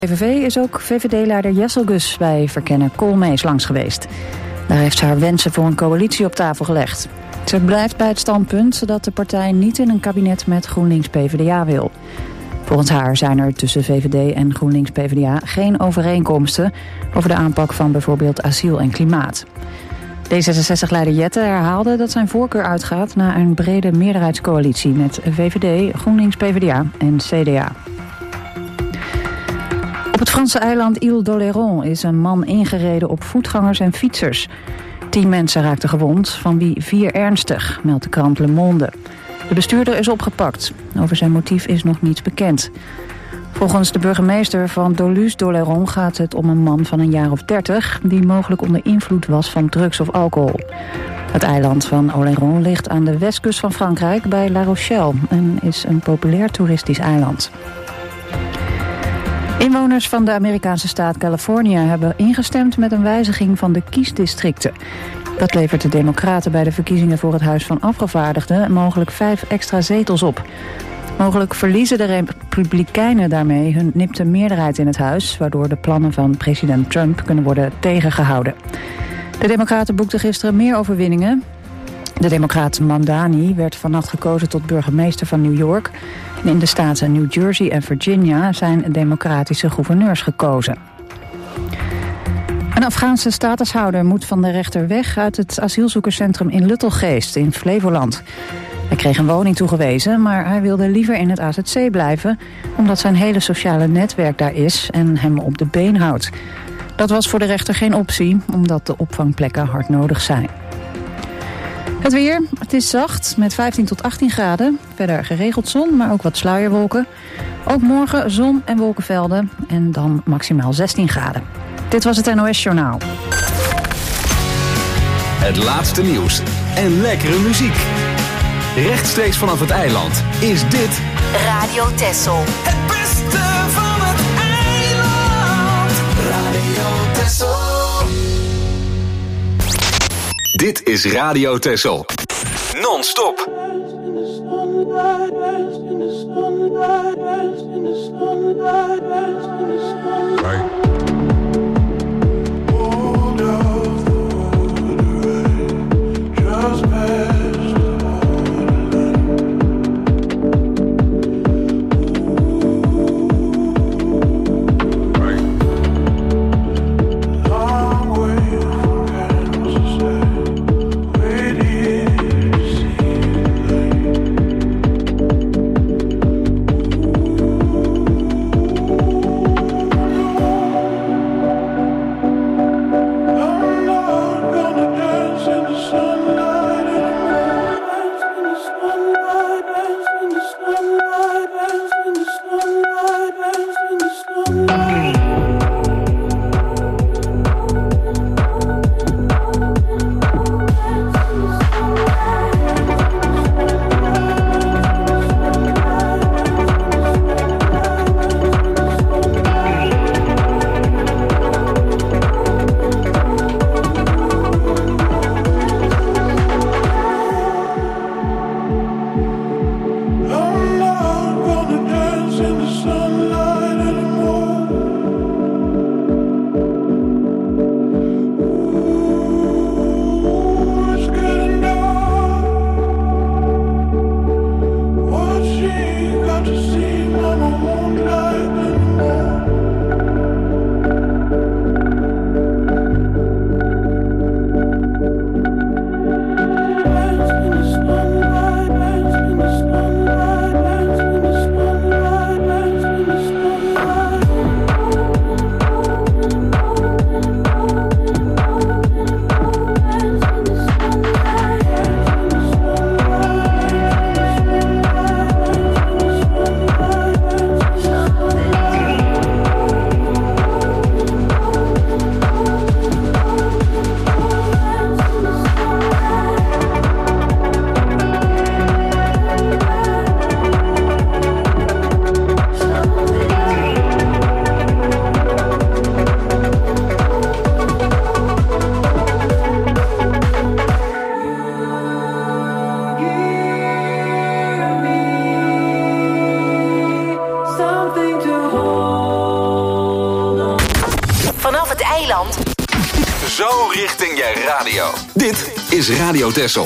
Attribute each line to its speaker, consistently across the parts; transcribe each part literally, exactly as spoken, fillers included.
Speaker 1: P V V is ook V V D-leider Jessel Gus bij verkenner Koolmees langs geweest. Daar heeft ze haar wensen voor een coalitie op tafel gelegd. Ze blijft bij het standpunt dat de partij niet in een kabinet met GroenLinks-P V D A wil. Volgens haar zijn er tussen V V D en GroenLinks-P V D A geen overeenkomsten over de aanpak van bijvoorbeeld asiel en klimaat. D zesenzestig-leider Jette herhaalde dat zijn voorkeur uitgaat naar een brede meerderheidscoalitie met V V D, GroenLinks-P V D A en C D A. Op het Franse eiland Île d'Oléron is een man ingereden op voetgangers en fietsers. Tien mensen raakten gewond, van wie vier ernstig, meldt de krant Le Monde. De bestuurder is opgepakt. Over zijn motief is nog niets bekend. Volgens de burgemeester van Doluce d'Oléron gaat het om een man van een jaar of dertig... die mogelijk onder invloed was van drugs of alcohol. Het eiland van Oléron ligt aan de westkust van Frankrijk bij La Rochelle... en is een populair toeristisch eiland. Inwoners van de Amerikaanse staat Californië hebben ingestemd met een wijziging van de kiesdistricten. Dat levert de Democraten bij de verkiezingen voor het Huis van Afgevaardigden mogelijk vijf extra zetels op. Mogelijk verliezen de Republikeinen daarmee hun nipte meerderheid in het huis, waardoor de plannen van president Trump kunnen worden tegengehouden. De Democraten boekten gisteren meer overwinningen. De Democraat Mamdani werd vannacht gekozen tot burgemeester van New York. En in de staten New Jersey en Virginia zijn democratische gouverneurs gekozen. Een Afghaanse statushouder moet van de rechter weg uit het asielzoekerscentrum in Luttelgeest in Flevoland. Hij kreeg een woning toegewezen, maar hij wilde liever in het A Z C blijven, omdat zijn hele sociale netwerk daar is en hem op de been houdt. Dat was voor de rechter geen optie, omdat de opvangplekken hard nodig zijn. Het weer, het is zacht met vijftien tot achttien graden. Verder geregeld zon, maar ook wat sluierwolken. Ook morgen zon en wolkenvelden en dan maximaal zestien graden. Dit was het N O S-journaal.
Speaker 2: Het laatste nieuws en lekkere muziek. Rechtstreeks vanaf het eiland is dit
Speaker 3: Radio Texel.
Speaker 4: Het beste van het eiland. Radio Texel.
Speaker 2: Dit is Radio Texel. Non-stop.
Speaker 5: Right.
Speaker 3: eiland.
Speaker 2: Zo richting je radio. Dit is Radio Texel.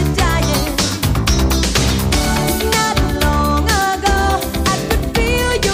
Speaker 5: Feel you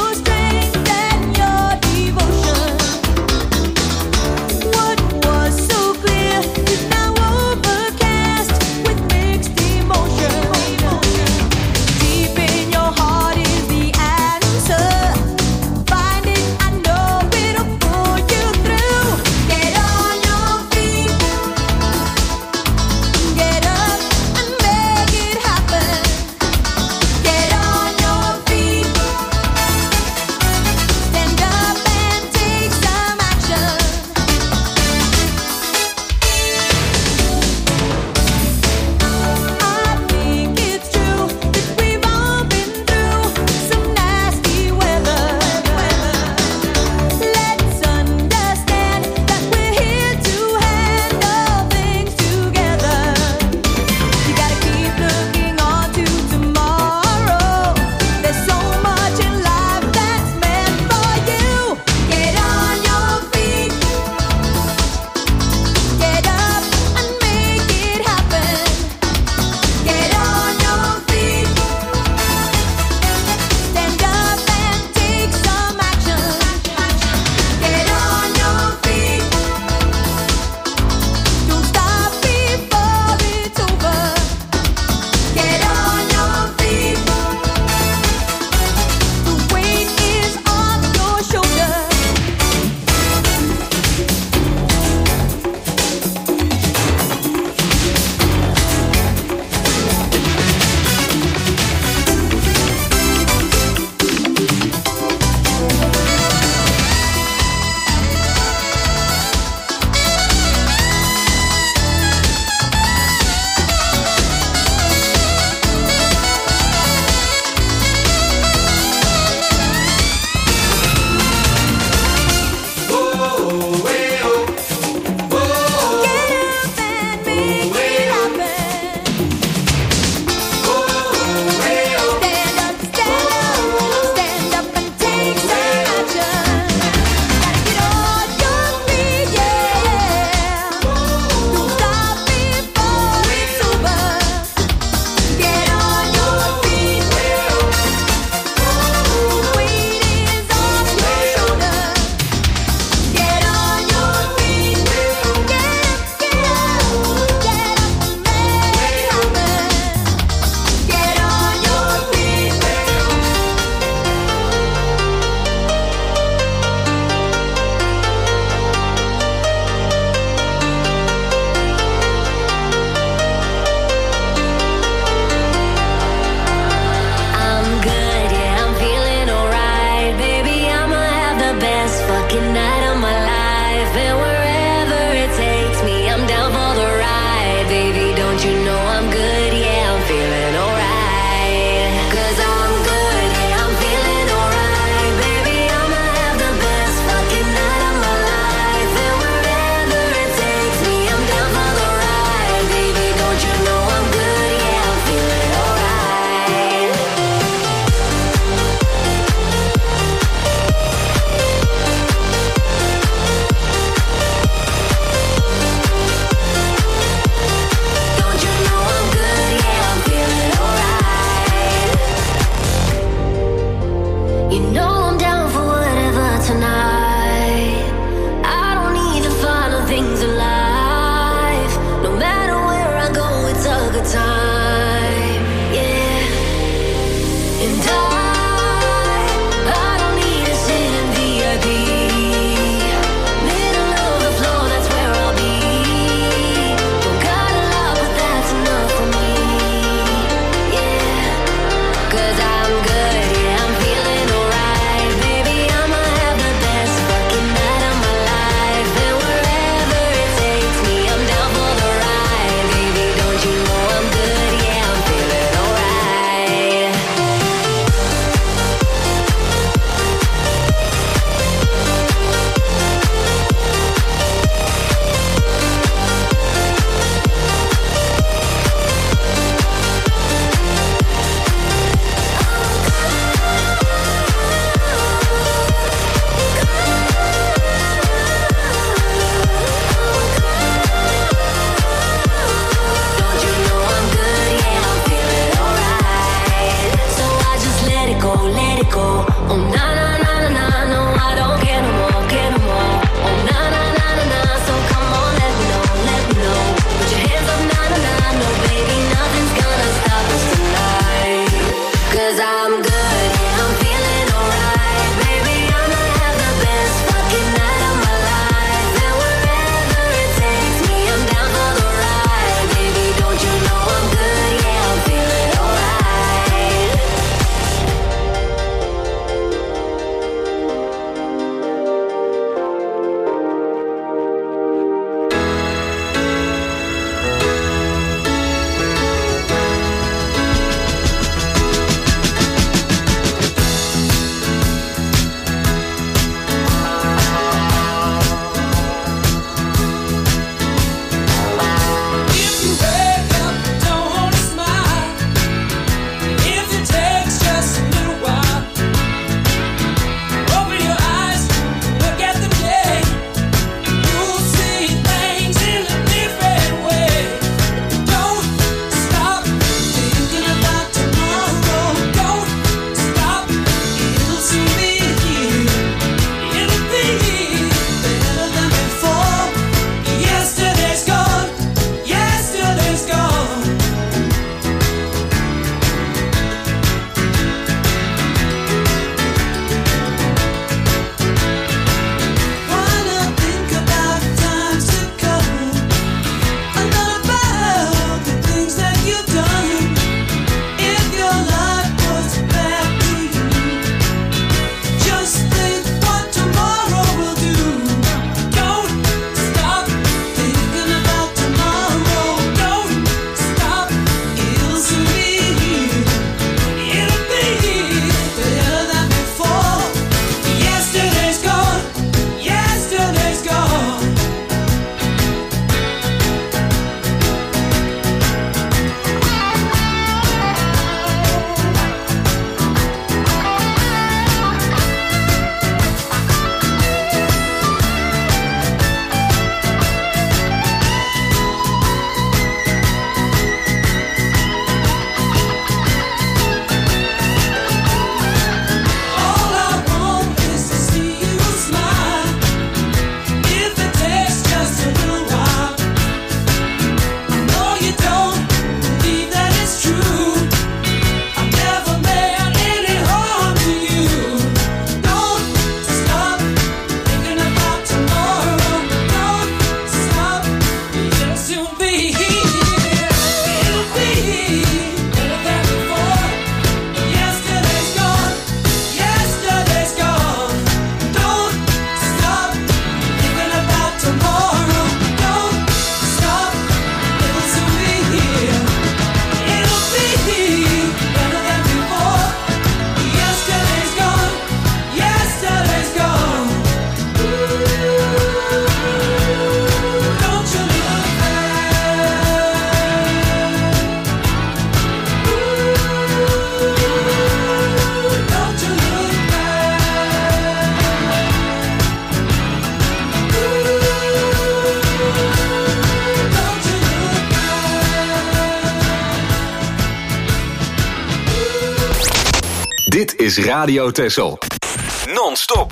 Speaker 2: Dit is Radio Texel. Non-stop.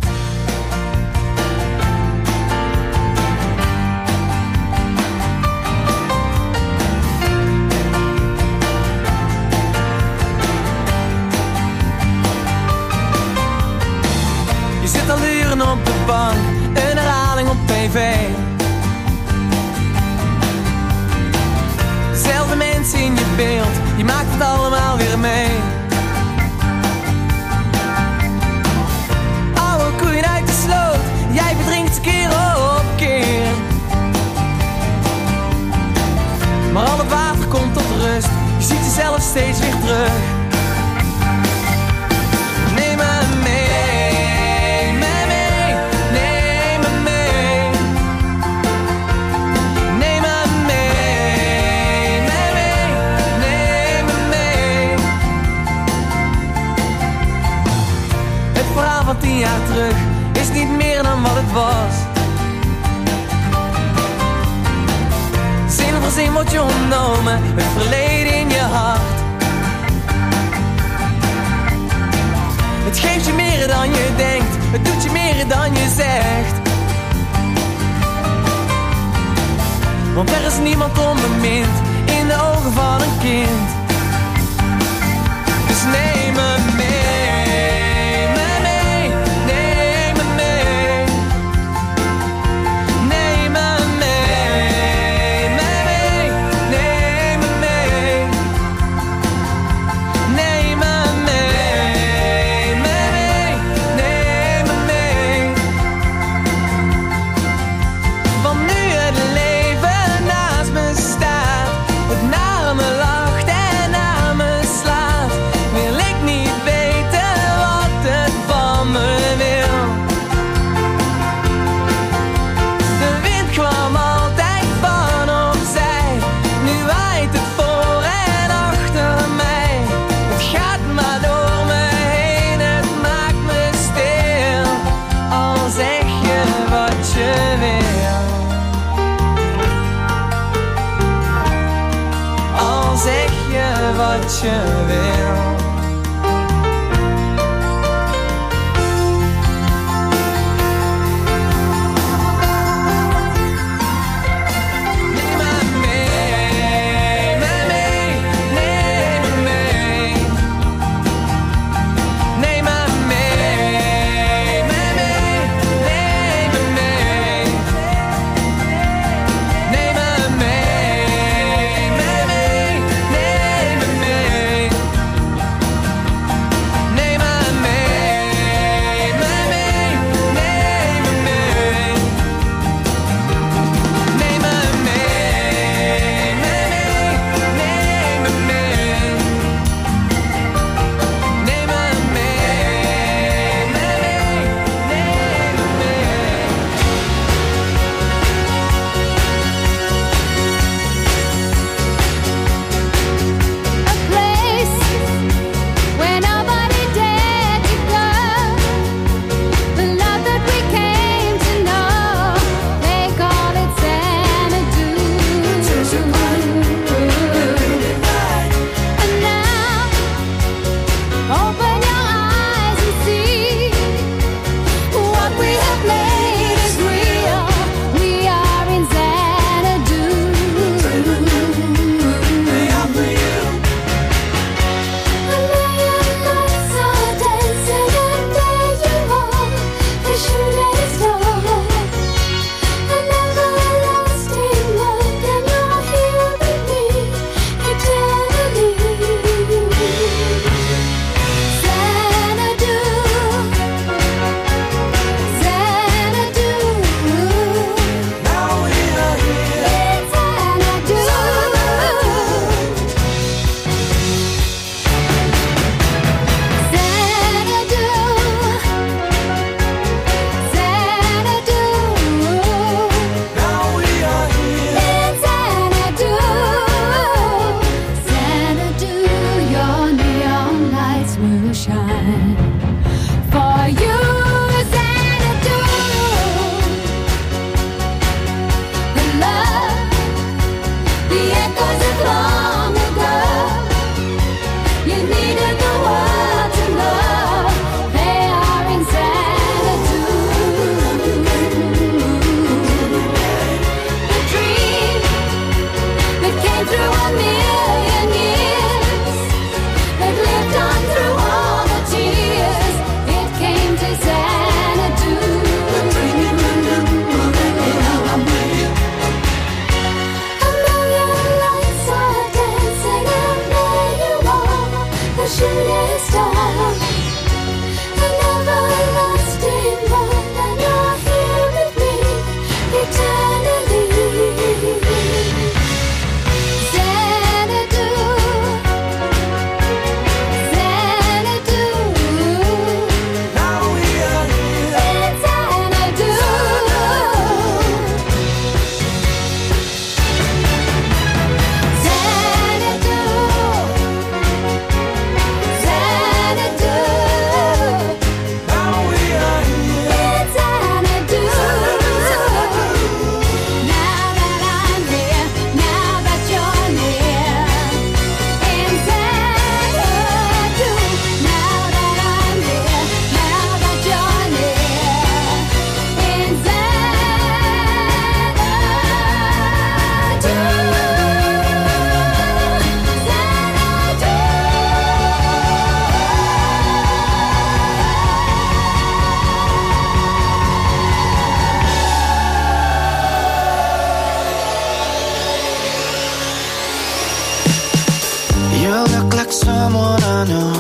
Speaker 3: Je zit al uren op de bank, een herhaling op tv. Dezelfde mensen in je beeld, je maakt het allemaal weer mee. Oude koeien uit de sloot, jij verdrinkt keer op keer. Maar al het water komt tot rust, je ziet jezelf steeds weer terug. Neem me mee, me mee, neem me mee. Neem me mee, me mee, neem me mee. Het verhaal van tien jaar terug is niet meer dan wat het was. Zin voor zin wordt je ontnomen, het verleden in je hart. Het geeft je meer dan je denkt, het doet je meer dan je zegt. Want er is niemand onbemind in de ogen van een kind. Dus neem me mee, me mee, neem me mee. Neem me mee, me mee, neem me mee. Neem me mee, me mee, neem me mee. Want nu het leven naast me staat, het naar me lacht en naar me slaat, wil ik niet weten wat het van me wil. De wind kwam altijd van opzij, nu waait het voor en achter mij. Het gaat maar door me heen, het maakt me stil. Al zeg je wat je wil. Al zeg je wat je wil. Neem me mee, me mee, neem me mee. Neem me mee, me mee, neem me mee. Neem me mee, me mee, neem me mee.
Speaker 5: came through a million years, that lived on through all the tears. It came to Xanadu. A million lights are dancing, and there you are, the shooting star, an everlasting one, and you're here with me eternally. Xanadu, Xanadu,
Speaker 4: Now we are here.
Speaker 5: in Xanadu. Xanadu, Xanadu,
Speaker 4: Now we are here.
Speaker 5: in Xanadu. Now that I'm here, now that you're near, in Xanadu. Now that I'm here, now that you're near, in
Speaker 6: You look like someone I know,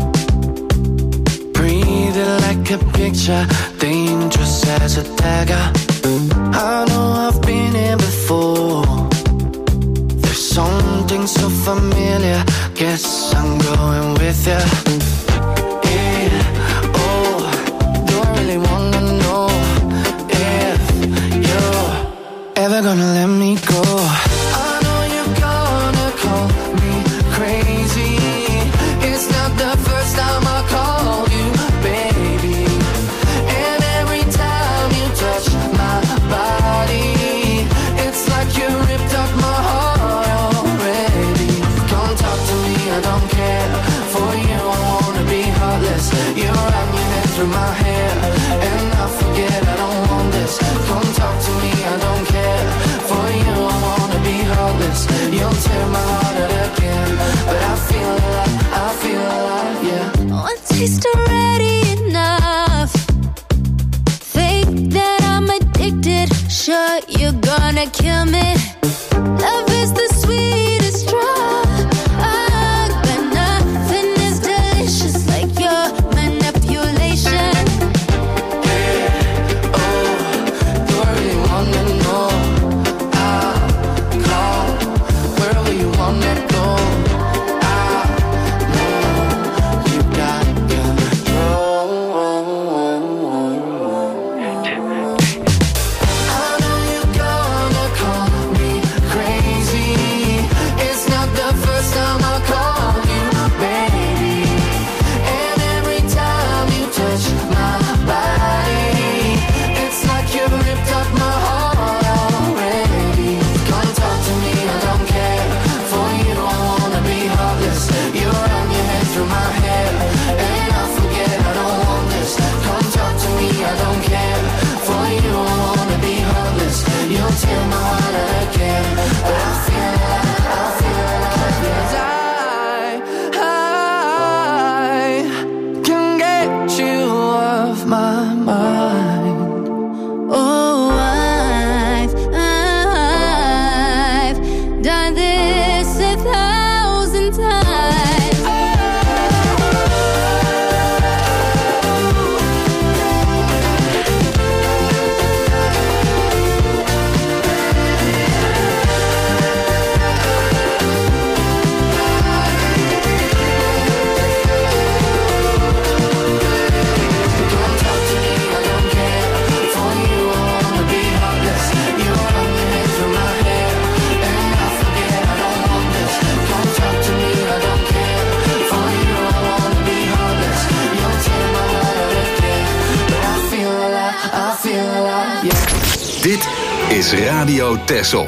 Speaker 6: breathing like a picture, dangerous as a dagger. I know I've been here before. There's something so familiar, guess I'm going with ya. Yeah, oh, do I really wanna know if you're ever gonna let me go? I know you're gonna call me crazy. It's not the first time I called you, baby. And every time you touch my body, it's like you ripped up my heart already. Come talk to me, I don't care. For you, I wanna be heartless. You run your head through my hair, and I forget I don't want this. Come talk to me, I don't care. For you, I wanna be heartless. You'll tear my heart out again, but I feel alive, I feel alive, yeah.
Speaker 5: one taste already enough. Think that I'm addicted. Sure, you're gonna kill me. Love is the sweetest drug, but nothing is delicious like your manipulation.
Speaker 6: Oh, do I really wanna know? I'll call wherever you wanna go. I know you got control. I know you're gonna call me crazy. It's not the first time I call you, baby. And every time you touch my body, it's like you ripped up my heart already. Come talk to me, I don't care. For you, I wanna be heartless. You run your head through my hair, and I forget I don't want this. Come talk to me, I don't care. For you, I wanna be heartless. You'll tear my heart out again, but I feel alive, I feel alive, yes. I, I can get you off my mind.
Speaker 5: Oh, I've, I've done this a thousand times.
Speaker 6: Come talk to me, I don't care. For you, I wanna be heartless. You run your head through my hair, and I forget I don't want this. Come talk to me, I don't care. For you, I wanna be heartless. You'll tear my heart out again, but I feel alive, I feel alive, yeah.
Speaker 2: Dit is Radio Texel.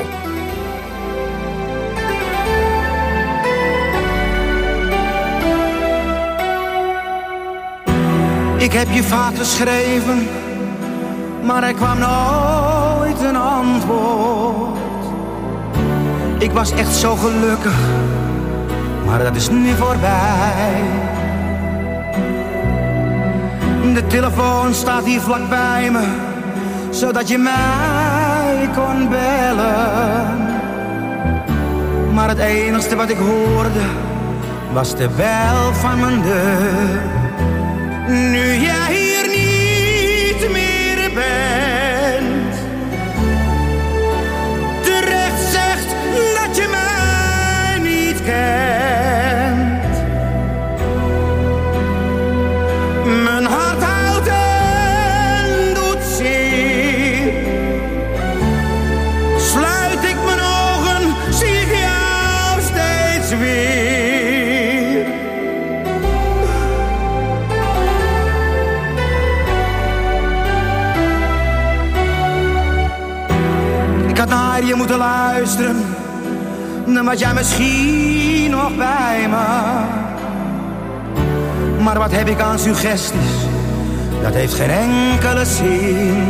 Speaker 7: Ik heb je vaak geschreven, maar er kwam nooit een antwoord. Ik was echt zo gelukkig, maar dat is nu voorbij. De telefoon staat hier vlak bij me, zodat je mij kon bellen. Maar het enigste wat ik hoorde, was de bel van mijn deur. Nu jij hier niet meer bent, terecht zegt dat je mij niet kent. Mijn hart houdt en doet zeer. Sluit ik mijn ogen, zie ik jou steeds weer. Ik had naar je moeten luisteren, dan was jij misschien nog bij me. Maar wat heb ik aan suggesties, dat heeft geen enkele zin.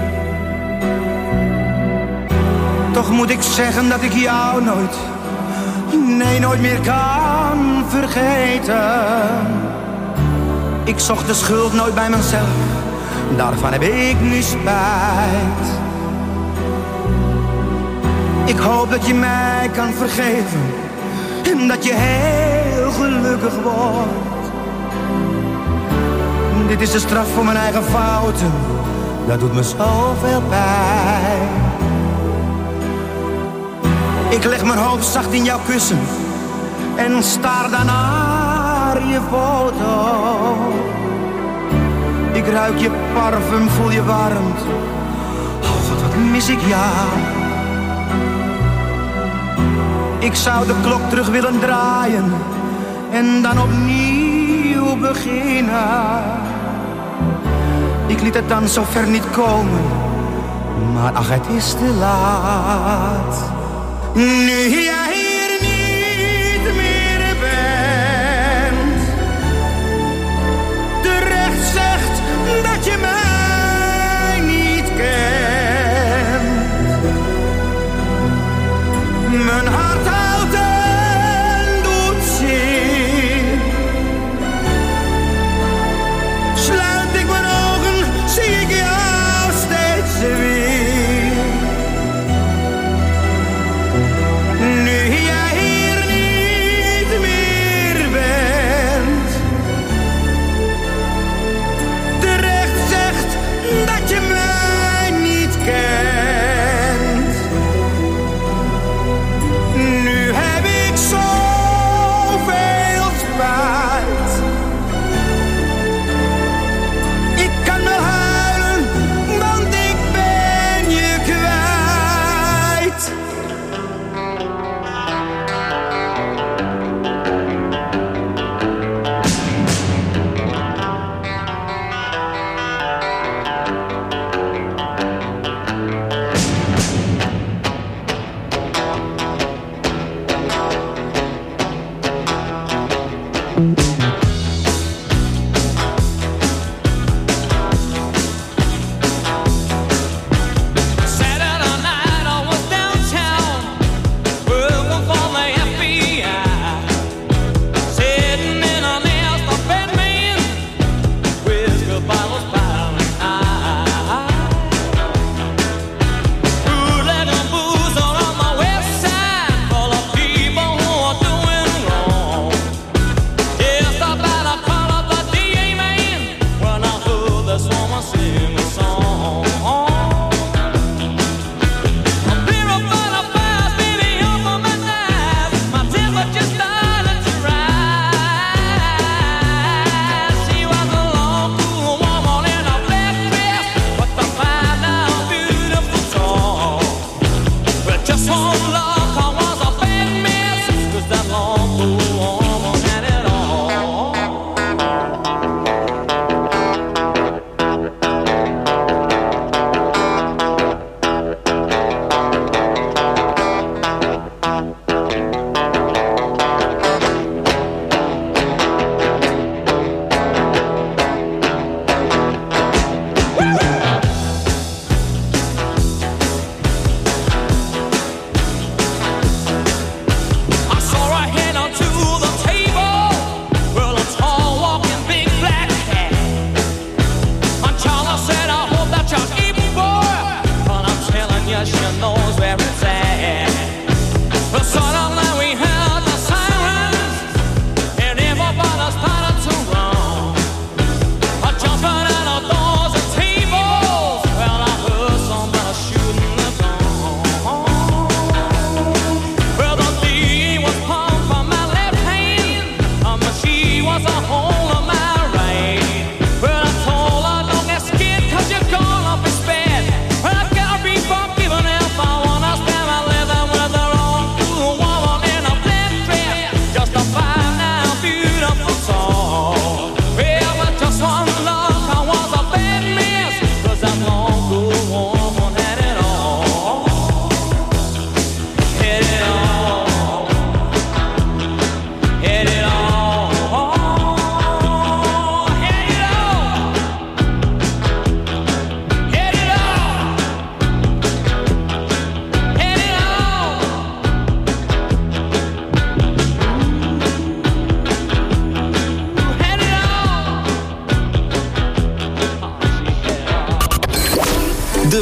Speaker 7: Toch moet ik zeggen dat ik jou nooit, nee nooit meer kan vergeten. Ik zocht de schuld nooit bij mezelf, daarvan heb ik nu spijt. Ik hoop dat je mij kan vergeven en dat je heel gelukkig wordt. Dit is de straf voor mijn eigen fouten, dat doet me zoveel pijn. Ik leg mijn hoofd zacht in jouw kussen en staar dan naar je foto. Ik ruik je parfum, voel je warmte. Oh God, wat mis ik jou. Ik zou de klok terug willen draaien en dan opnieuw beginnen. Ik liet het dan zo ver niet komen, maar ach, het is te laat. Nu jij hier niet meer bent, terecht zegt dat je mij niet kent. Mijn hart houdt en doet zeer. Sluit ik mijn ogen, zie ik jou steeds weer. Nu jij hier niet meer bent, terecht zegt dat je mij niet kent. Nu heb ik zoveel spijt. Ik kan wel huilen, want ik ben je kwijt.
Speaker 3: Saturday night I was downtown, working for the F B I, sitting in a nest of Batman, whiskey bottles piling high. Bootleg and booze all on my west side, full of people who are doing wrong. Just a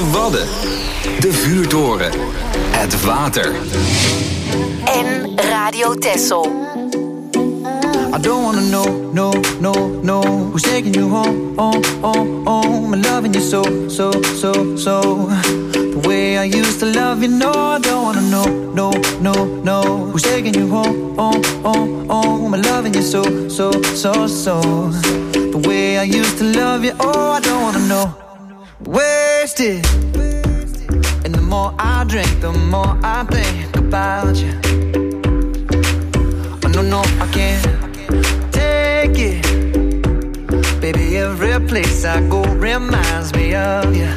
Speaker 2: Wadden, de vuurtoren, het water.
Speaker 8: En Radio Texel.
Speaker 7: I don't wanna know, no, no, no who's taking you home, home, home, home and loving you so, so, so, so the way I used to love you, no, I don't wanna know, no, no, no who's taking you home, home, home, home and loving you so, so, so, so the way I used to love you, oh, I don't wanna know. Wasted. And the more I drink, the more I think about you. Oh, no, no, I can't take it. Baby, every place I go reminds me of you.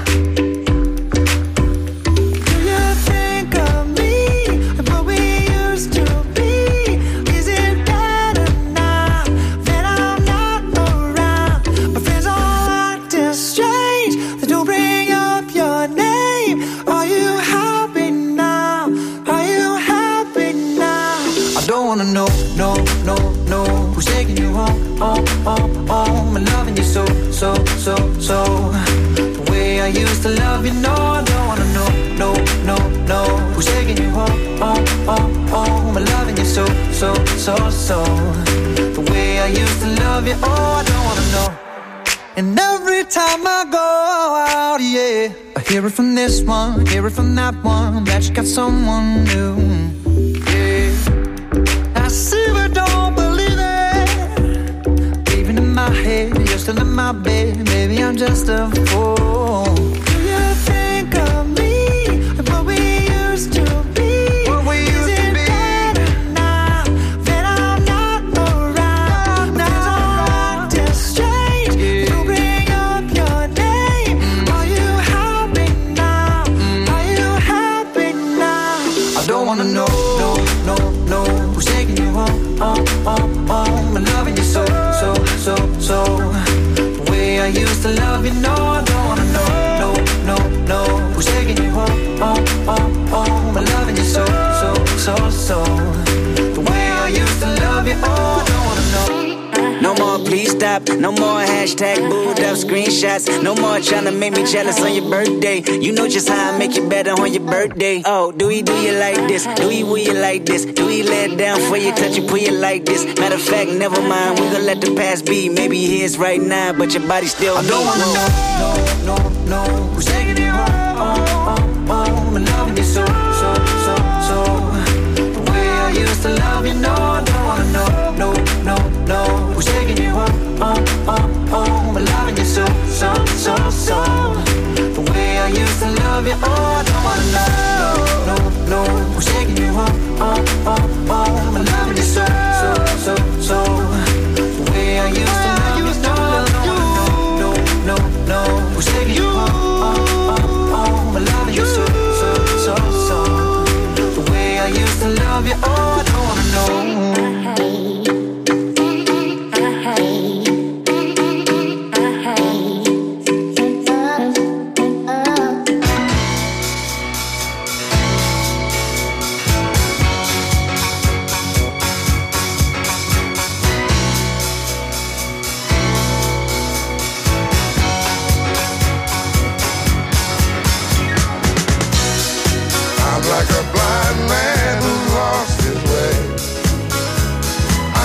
Speaker 7: Do you think of me and what we used to be? Is it better now that I'm not around? My friends all acting strange. They don't bring up your name. Are you happy now? Are you happy now? I don't wanna know, no, no, no who's taking you home, home, home, home and loving you so, so, so, so the way I used to love you, no, I don't wanna know, no, no, no who's taking you home, home, home, home and loving you so, so, so, so the way I used to love you, oh, I don't wanna know. And every time I go out, yeah, I hear it from this one, hear it from that one, that you got someone new, yeah. I see but don't believe it. Even in my head, you're still in my bed. Maybe I'm just a fool. Do you think of me and what we used to be? What we used Is to it be? Better now that I'm not around? Now I'm acting strange. Yeah. You bring up your name. Mm. Are you happy now? Mm. Are you happy now? I don't wanna know, no, no, no who's taking you home, home, home, home and loving you so, so, so, so the way I used to love you, no, I don't wanna know, no, no, no who's taking you home, home, home, home and loving you so, so, so, so the way I used to love you, oh, I don't wanna know.
Speaker 9: No more please stop, no more hashtag booed up screenshots. No more trying to make me jealous on your birthday. You know just how I make you better on your birthday. Oh, do he do you like this? Do he will you like this? Do he let it down for you, touch you, pull you like this? Matter of fact, never mind, we gon' let the past be. Maybe he is right now, but your body still
Speaker 7: I don't wanna know, no, no, no who's taking you home, home, home, home and loving you so, so, so, so the way I used to love you, no, I don't wanna know, no, no, no who's taking you home, home, home, home and loving you so, so, so, so the way I used to love you, oh, I don't wanna know, no, no, no who's taking you home, home, home, home and loving you so, so, so, so the way I used to love you, no, I don't wanna know, no, no, no who's taking you home, home, home, home and loving you so, so, so, so the way I used to love you, oh, I don't wanna know.
Speaker 10: I'm like a blind man who lost his way.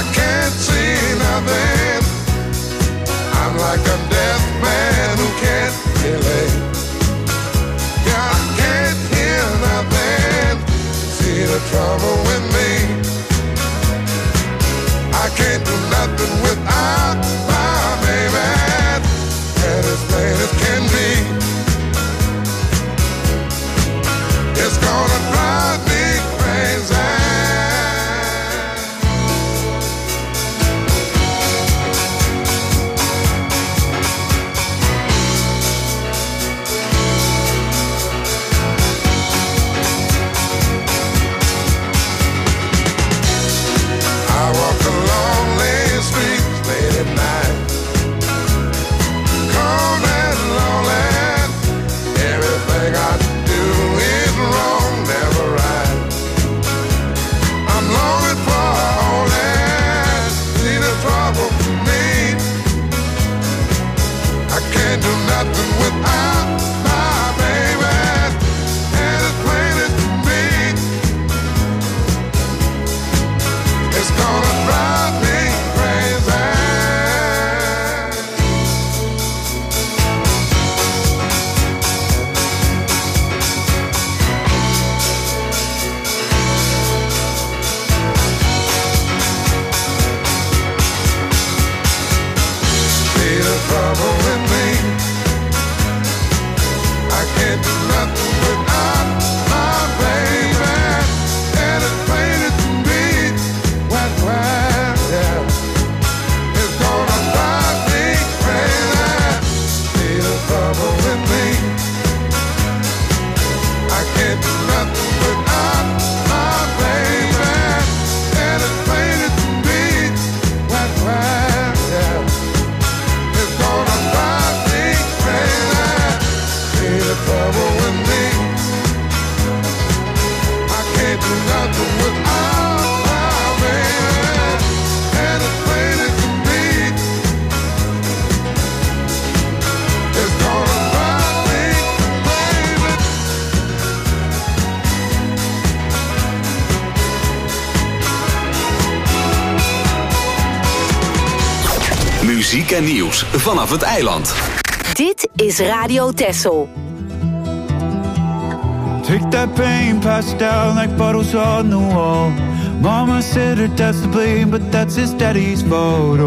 Speaker 2: Muziek en nieuws vanaf het eiland.
Speaker 8: Dit is Radio Texel.
Speaker 10: Take that pain, pass it down like bottles on the wall. Mama said her dad's to blame, but that's his daddy's fault.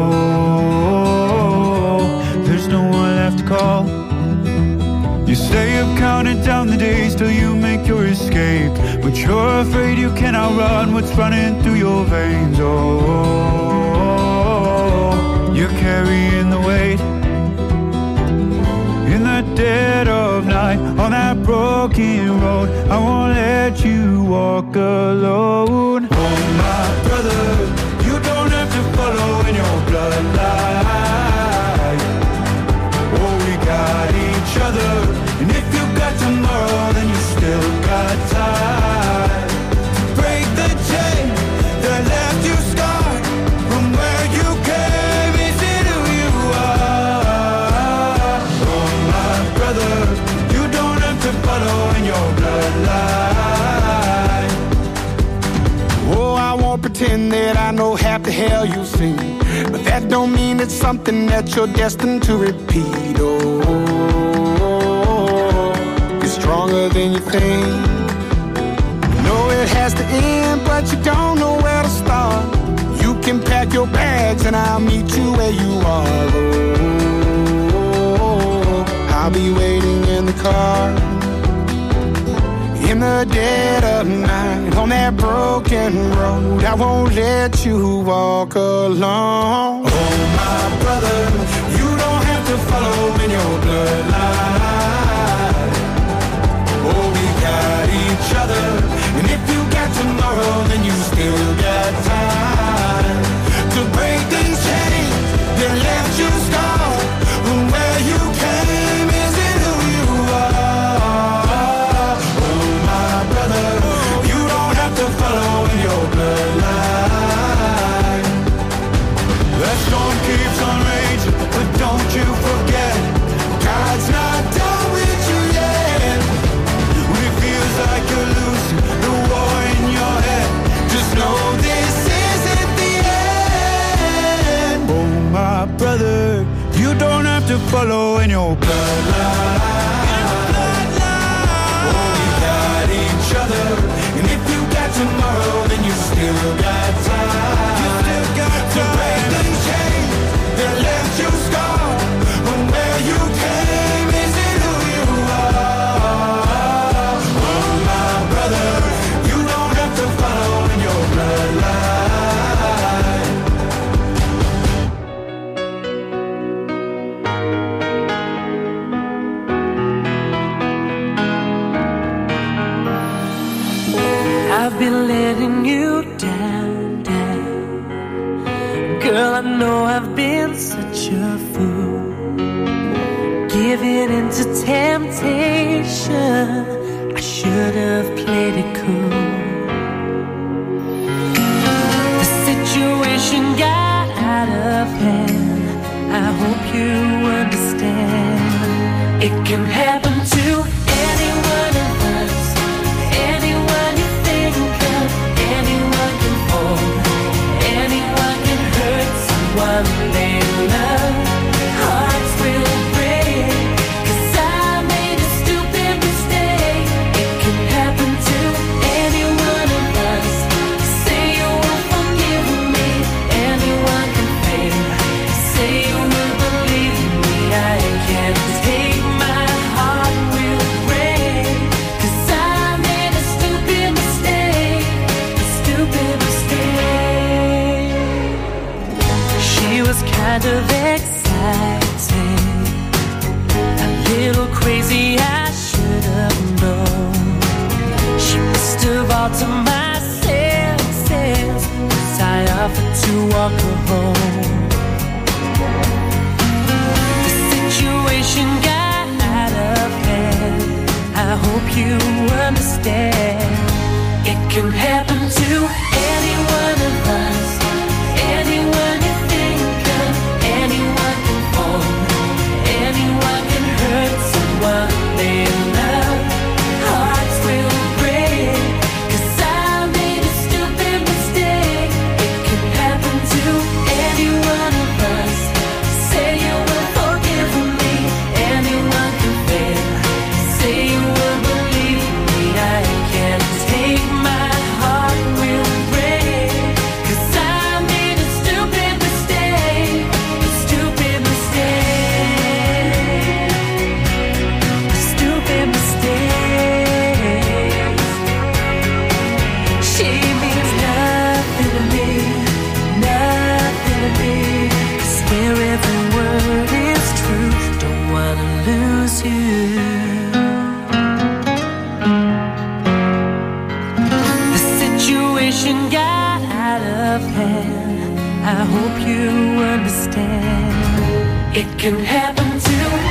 Speaker 10: Oh, there's no one left to call. You stay up counting down the days till you make your escape, but you're afraid you cannot run what's running through your veins. Oh, you're carrying the weight. In the dead of night, on that broken road, I won't let you walk alone. Oh, my brother, you don't have to follow in your bloodline. Oh, we got each other, and if you got tomorrow, then you still got time to break the chain that left you scarred from where you came. Is it who you are? Oh, my brother, you don't have to follow in your bloodline.
Speaker 11: Oh, I won't pretend that I know half the hell you've seen, but that don't mean it's something that you're destined to repeat. Oh, you're stronger than you think. You know it has to end, but you don't know where to start. You can pack your bags and I'll meet you where you are. Oh, I'll be waiting in the car. In the dead of night, on that broken road, I won't let you walk alone.
Speaker 10: Oh, my brother, you don't have to follow in your bloodline. Oh, we got each other, and if you got tomorrow, then you still got time to break these chains that left you scarred from where you came. Is it who you are? Oh, my brother, you don't have to follow in your bloodline. That storm keeps on raging, but don't you forget, God's not done with you yet. When it feels like you're losing the war in your head, just know this isn't the end. Oh, my brother, you don't have to follow in your bloodline. Oh, we got each other, and if you got tomorrow, then you still got time. You still got to break these chains that left you scarred from where you came. Is it who you are? Oh, my brother, you don't have to follow in your bloodline.
Speaker 3: I've been letting you down, down. Girl, I know I've been such a fool, giving into temptation. I should have played it cool. The situation got out of hand. I hope you understand. It can happen to any one of us. Anyone you think of, anyone can fall, anyone can hurt someone they love. Hearts will break, 'cause I made a stupid mistake. It can happen to any one of us. Say you won't forgive me, anyone can fail. Say you will believe me, I can't take my heart will break, 'cause I made a stupid mistake, a stupid mistake. She was kind of exciting, a little crazy, I should have known. She must have altered my senses, 'cause I offered to walk her home. The situation got out of hand. I hope you understand. It can happen to any one of us. Anyone you think of, anyone can fall, anyone can hurt someone they love. Hearts will break, 'cause I made a stupid mistake. It can happen to any one of us. I've had, I hope you understand. It can happen to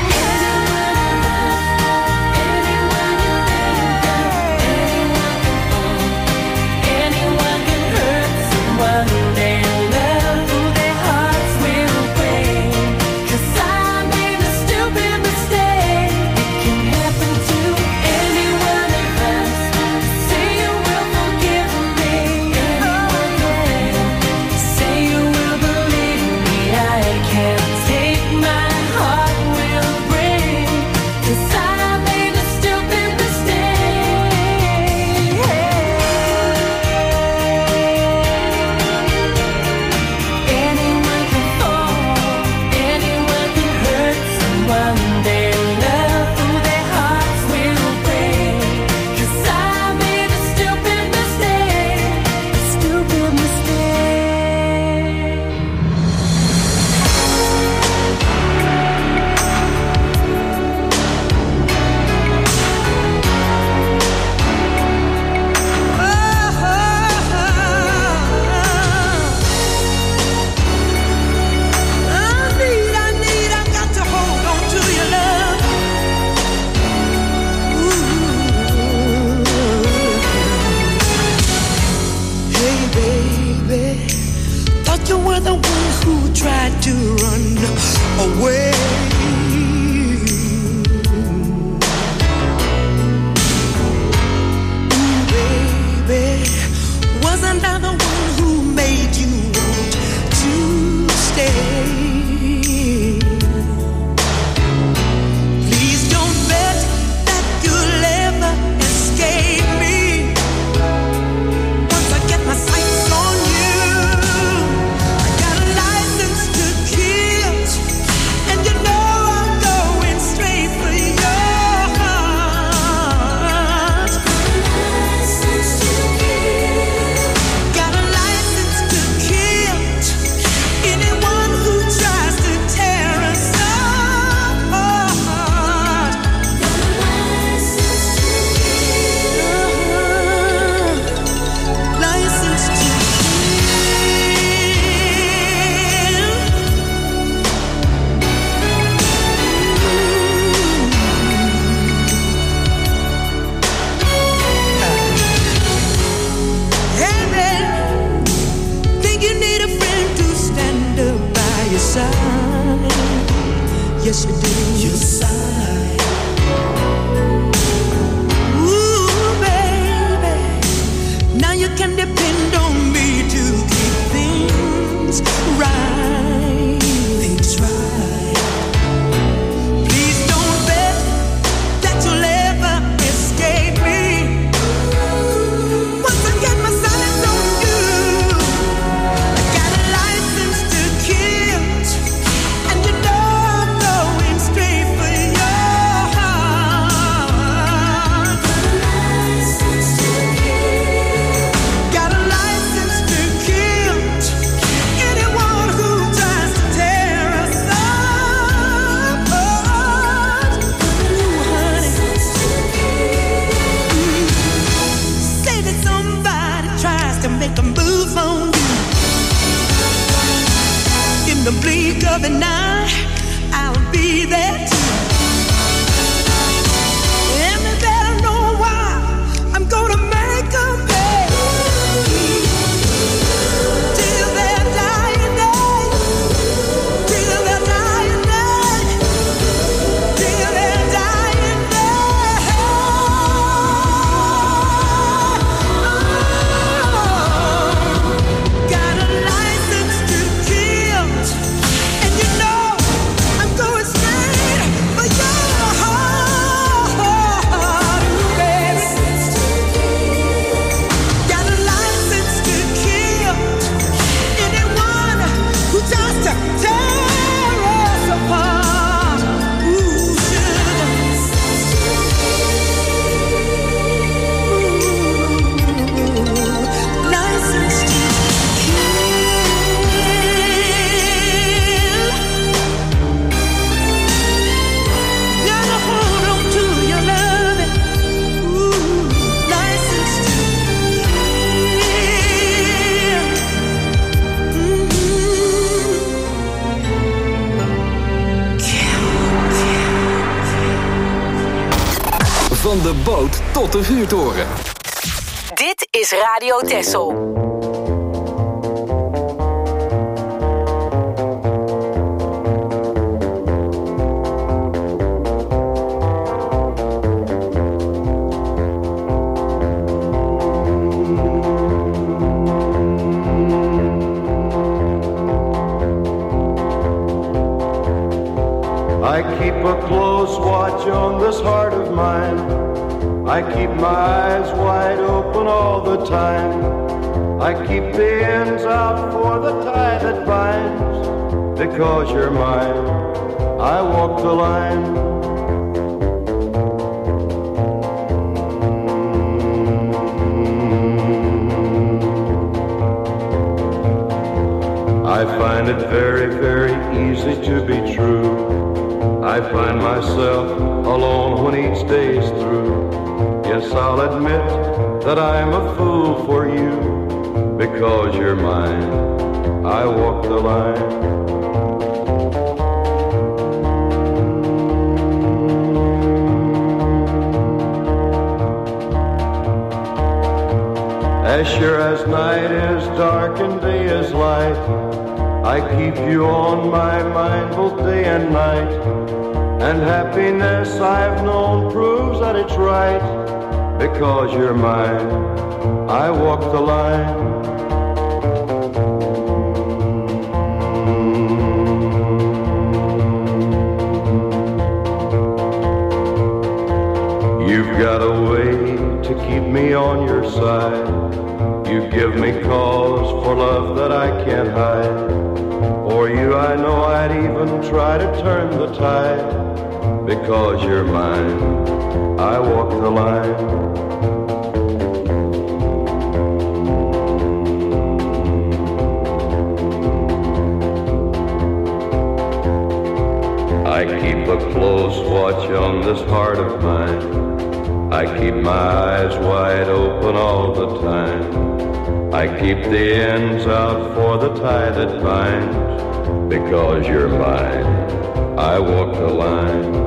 Speaker 4: yes you do. Your side. Ooh, baby, now you can depend on me to keep things right. Things right. Please don't bet that you'll ever escape me. Once I get my sights on you, I got a license to kill, and you know I'm going straight for your heart. Got a license to kill, anyone who tries to tear us apart. Ooh, honey. Say that somebody tries to make a move on you. In the blink of an eye, I'll be there too. And they better know why I'm gonna make 'em pay. Till their dying day, till their dying day, till their dying day. Got a license to kill, and you know
Speaker 2: de boot tot de vuurtoren.
Speaker 8: Dit is Radio Texel.
Speaker 12: I keep a close watch on this heart of mine. I keep my eyes wide open all the time. I keep the ends out for the tie that binds. Because you're mine, I walk the line. I find it very, very easy to be true. I find myself alone when each day's through. Yes, I'll admit that I'm a fool for you. Because you're mine, I walk the line. As sure as night is dark and day is light, I keep you on my mind both day and night. And happiness I've known proves that it's right. Because you're mine, I walk the line. You've got a way to keep me on your side. You give me cause for love that I can't hide. For you I know I'd even try to turn the tide. Because you're mine, I walk the line. I keep a close watch on this heart of mine. I keep my eyes wide open all the time. I keep the ends out for the tie that binds. Because you're mine, I walk the line.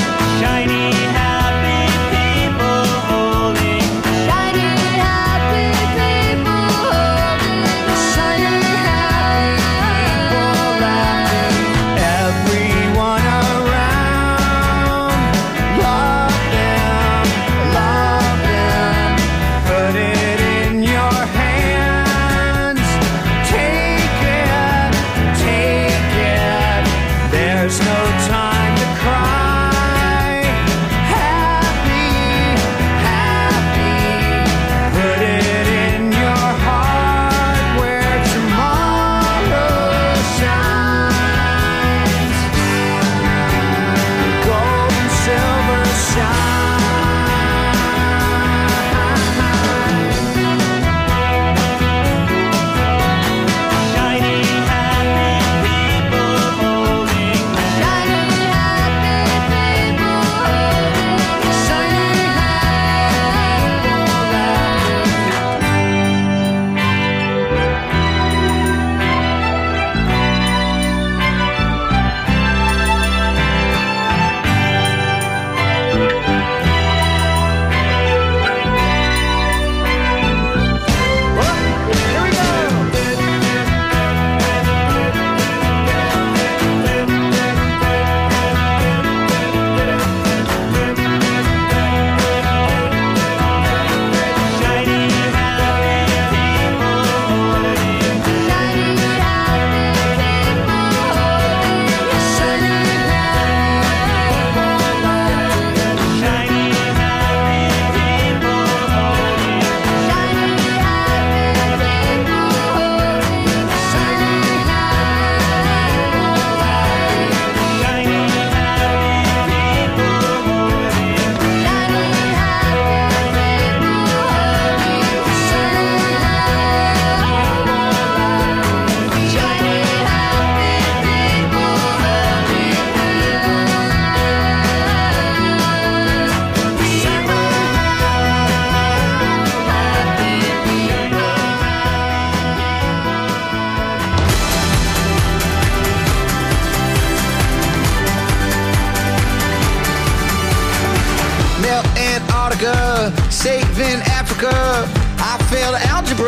Speaker 3: Shiny, happy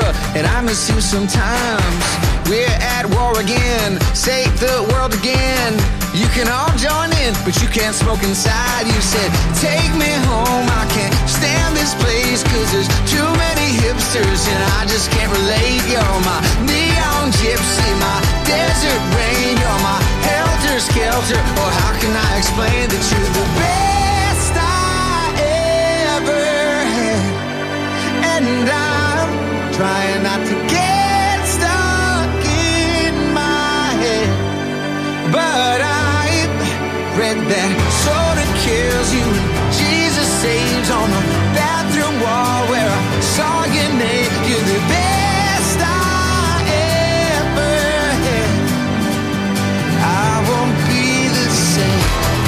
Speaker 13: and I miss you sometimes. We're at war again, save the world again. You can all join in, but you can't smoke inside. You said, take me home, I can't stand this place, cause there's too many hipsters and I just can't relate. You're my neon gypsy, my desert rain. You're my helter-skelter, or how can I explain that you're the best I ever had? And I'm trying not to get stuck in my head, but I read that soda kills you and Jesus saves on the bathroom wall where I saw your name. You're the best I ever had. I won't be the same.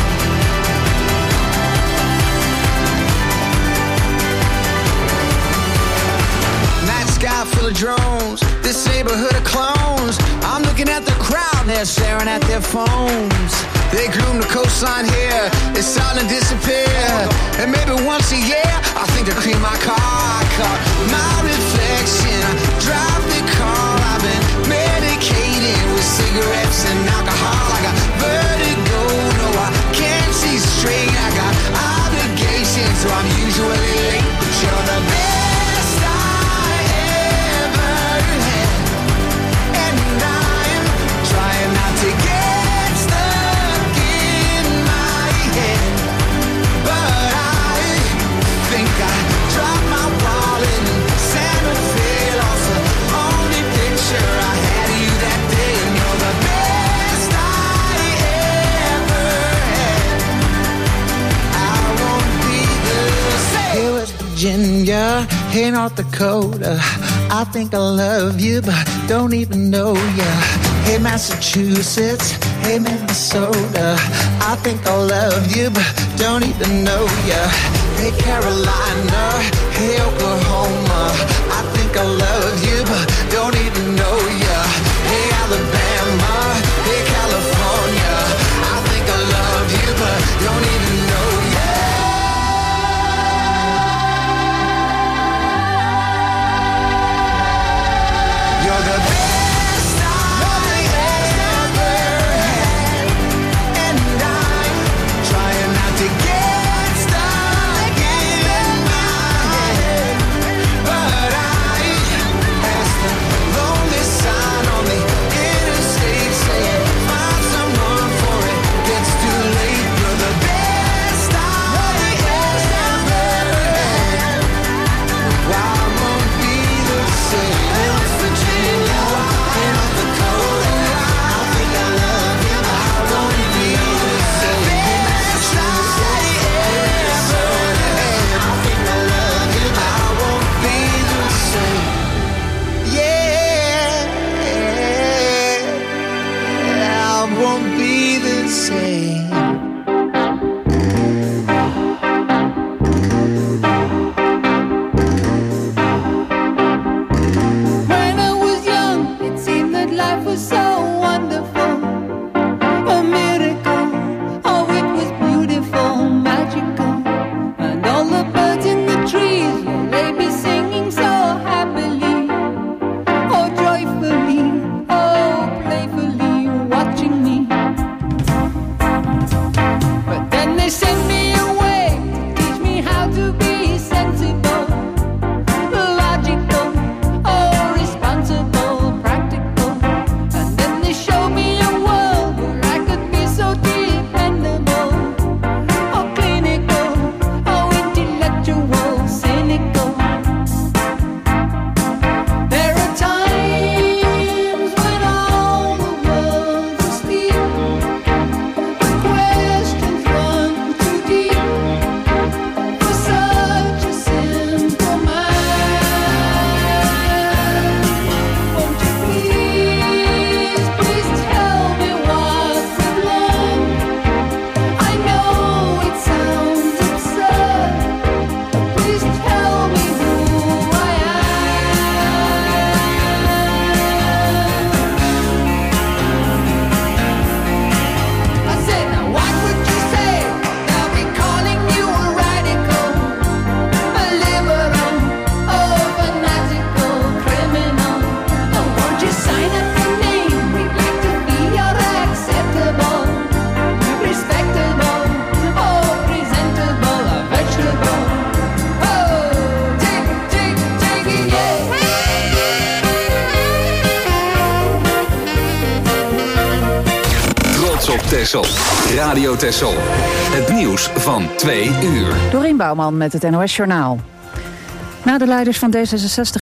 Speaker 13: Night sky full of drones, this neighborhood of clones. I'm looking at the crowd, they're staring at their phones. They groom the coastline here, it's starting to disappear. And maybe once a year, I think to clean my car. I caught my reflection, I drive the car. I've been medicated with cigarettes and alcohol. I got vertigo, no I can't see straight. I got obligations, so I'm usually late. But you're the best I ever had, and I'm trying not to get Virginia, hey North Dakota, I think I love you, but don't even know ya. Hey Massachusetts, hey Minnesota, I think I love you, but don't even know ya. Hey Carolina, hey Oklahoma, I think I love you, but don't even know ya. Hey Alabama, hey California, I think I love you, but don't even know ya. You're the best I ever had, and I'm trying not to get stuck in my head,
Speaker 2: op Texel. Radio Texel. Het nieuws van twee uur.
Speaker 1: Dorien Bouwman met het N O S Journaal. Na de leiders van D zesenzestig